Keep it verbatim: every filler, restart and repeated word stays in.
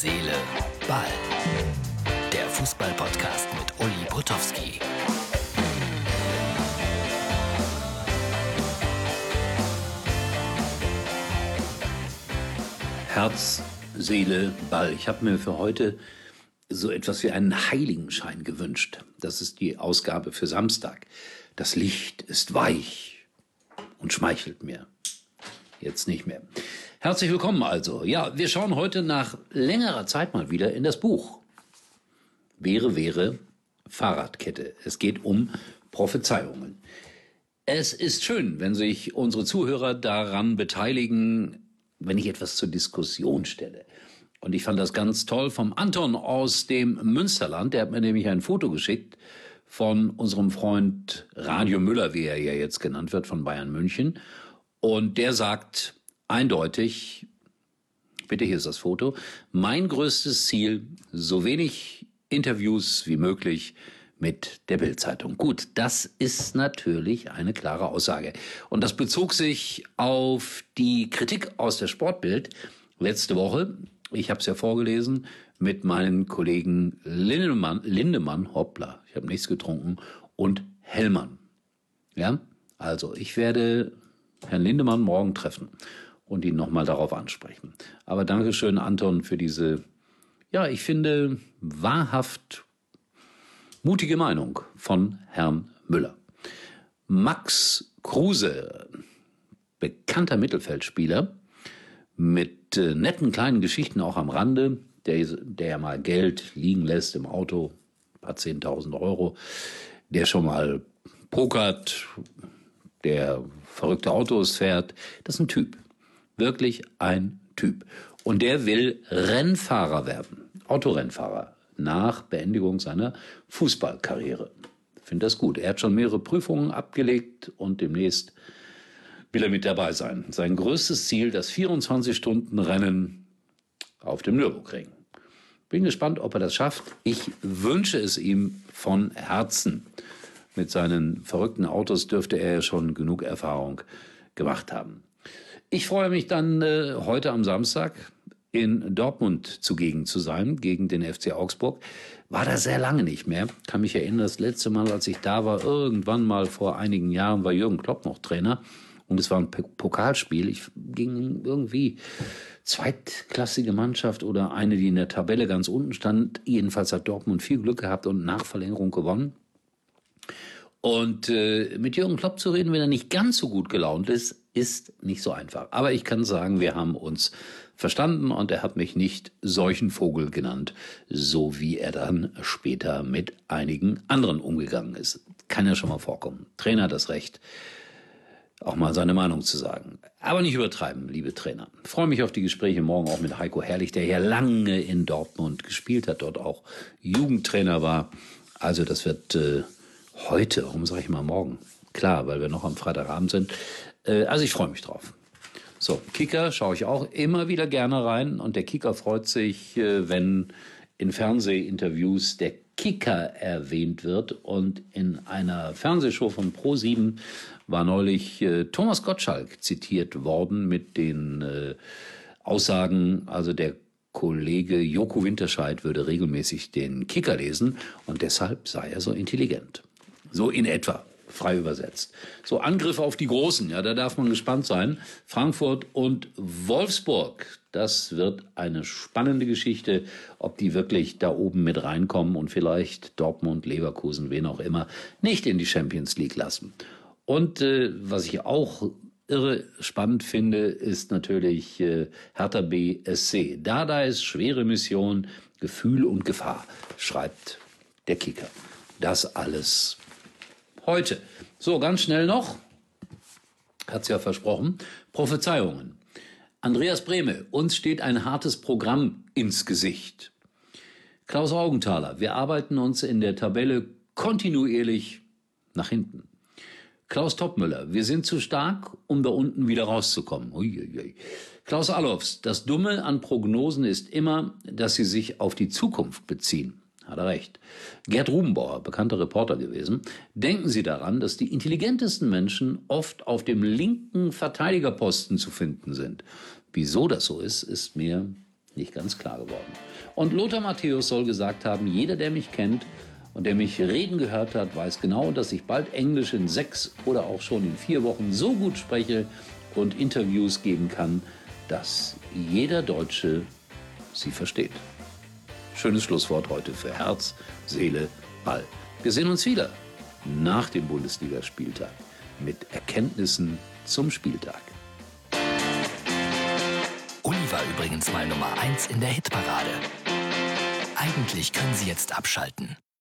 Seele, Ball. Der Fußball-Podcast mit Uli Potowski. Herz, Seele, Ball. Ich habe mir für heute so etwas wie einen Heiligenschein gewünscht. Das ist die Ausgabe für Samstag. Das Licht ist weich und schmeichelt mir. Jetzt nicht mehr. Herzlich willkommen also. Ja, wir schauen heute nach längerer Zeit mal wieder in das Buch. Wäre, wäre, Fahrradkette. Es geht um Prophezeiungen. Es ist schön, wenn sich unsere Zuhörer daran beteiligen, wenn ich etwas zur Diskussion stelle. Und ich fand das ganz toll vom Anton aus dem Münsterland. Der hat mir nämlich ein Foto geschickt von unserem Freund Radio Müller, wie er ja jetzt genannt wird, von Bayern München. Und der sagt eindeutig, bitte, hier ist das Foto, mein größtes Ziel, so wenig Interviews wie möglich mit der Bild-Zeitung. Gut, das ist natürlich eine klare Aussage. Und das bezog sich auf die Kritik aus der Sportbild letzte Woche. Ich habe es ja vorgelesen mit meinen Kollegen Lindemann, Lindemann, hoppla, ich habe nichts getrunken, und Hellmann. Ja, also ich werde Herrn Lindemann morgen treffen und ihn nochmal darauf ansprechen. Aber Dankeschön, Anton, für diese, ja, ich finde, wahrhaft mutige Meinung von Herrn Müller. Max Kruse, bekannter Mittelfeldspieler, mit äh, netten kleinen Geschichten auch am Rande, der, der ja mal Geld liegen lässt im Auto, ein paar zehntausend Euro, der schon mal pokert, der verrückte Autos fährt. Das ist ein Typ, wirklich ein Typ. Und der will Rennfahrer werden, Autorennfahrer, nach Beendigung seiner Fußballkarriere. Ich finde das gut. Er hat schon mehrere Prüfungen abgelegt und demnächst will er mit dabei sein. Sein größtes Ziel, das vierundzwanzig-Stunden-Rennen auf dem Nürburgring. Bin gespannt, ob er das schafft. Ich wünsche es ihm von Herzen. Mit seinen verrückten Autos dürfte er ja schon genug Erfahrung gemacht haben. Ich freue mich dann äh, heute am Samstag in Dortmund zugegen zu sein, gegen den F C Augsburg. War da sehr lange nicht mehr. Kann mich erinnern, das letzte Mal, als ich da war, irgendwann mal vor einigen Jahren, war Jürgen Klopp noch Trainer. Und es war ein Pokalspiel. Ich ging irgendwie zweitklassige Mannschaft oder eine, die in der Tabelle ganz unten stand. Jedenfalls hat Dortmund viel Glück gehabt und nach Verlängerung gewonnen. Und äh, mit Jürgen Klopp zu reden, wenn er nicht ganz so gut gelaunt ist, ist nicht so einfach. Aber ich kann sagen, wir haben uns verstanden und er hat mich nicht Seuchenvogel genannt, so wie er dann später mit einigen anderen umgegangen ist. Kann ja schon mal vorkommen. Trainer hat das Recht, auch mal seine Meinung zu sagen. Aber nicht übertreiben, liebe Trainer. Ich freue mich auf die Gespräche morgen auch mit Heiko Herrlich, der ja lange in Dortmund gespielt hat, dort auch Jugendtrainer war. Also das wird äh, heute, warum sage ich mal morgen? Klar, weil wir noch am Freitagabend sind. Äh, also ich freue mich drauf. So, Kicker schaue ich auch immer wieder gerne rein. Und der Kicker freut sich, äh, wenn in Fernsehinterviews der Kicker erwähnt wird. Und in einer Fernsehshow von ProSieben war neulich äh, Thomas Gottschalk zitiert worden mit den äh, Aussagen, also der Kollege Joko Winterscheid würde regelmäßig den Kicker lesen und deshalb sei er so intelligent. So in etwa, frei übersetzt. So, Angriff auf die Großen, ja, da darf man gespannt sein. Frankfurt und Wolfsburg, das wird eine spannende Geschichte, ob die wirklich da oben mit reinkommen und vielleicht Dortmund, Leverkusen, wen auch immer, nicht in die Champions League lassen. Und äh, was ich auch irre spannend finde, ist natürlich äh, Hertha B S C. Dada ist schwere Mission, Gefühl und Gefahr, schreibt der Kicker. Das alles heute. So, ganz schnell noch, hat's ja versprochen, Prophezeiungen. Andreas Brehme, uns steht ein hartes Programm ins Gesicht. Klaus Augenthaler, wir arbeiten uns in der Tabelle kontinuierlich nach hinten. Klaus Toppmöller, wir sind zu stark, um da unten wieder rauszukommen. Uiuiui. Klaus Allofs, das Dumme an Prognosen ist immer, dass sie sich auf die Zukunft beziehen. Hat er recht. Gerd Rubenbauer, bekannter Reporter gewesen. Denken Sie daran, dass die intelligentesten Menschen oft auf dem linken Verteidigerposten zu finden sind. Wieso das so ist, ist mir nicht ganz klar geworden. Und Lothar Matthäus soll gesagt haben, jeder, der mich kennt und der mich reden gehört hat, weiß genau, dass ich bald Englisch in sechs oder auch schon in vier Wochen so gut spreche und Interviews geben kann, dass jeder Deutsche sie versteht. Schönes Schlusswort heute für Herz, Seele, Ball. Wir sehen uns wieder nach dem Bundesligaspieltag mit Erkenntnissen zum Spieltag. Uli war übrigens mal Nummer eins in der Hitparade. Eigentlich können Sie jetzt abschalten.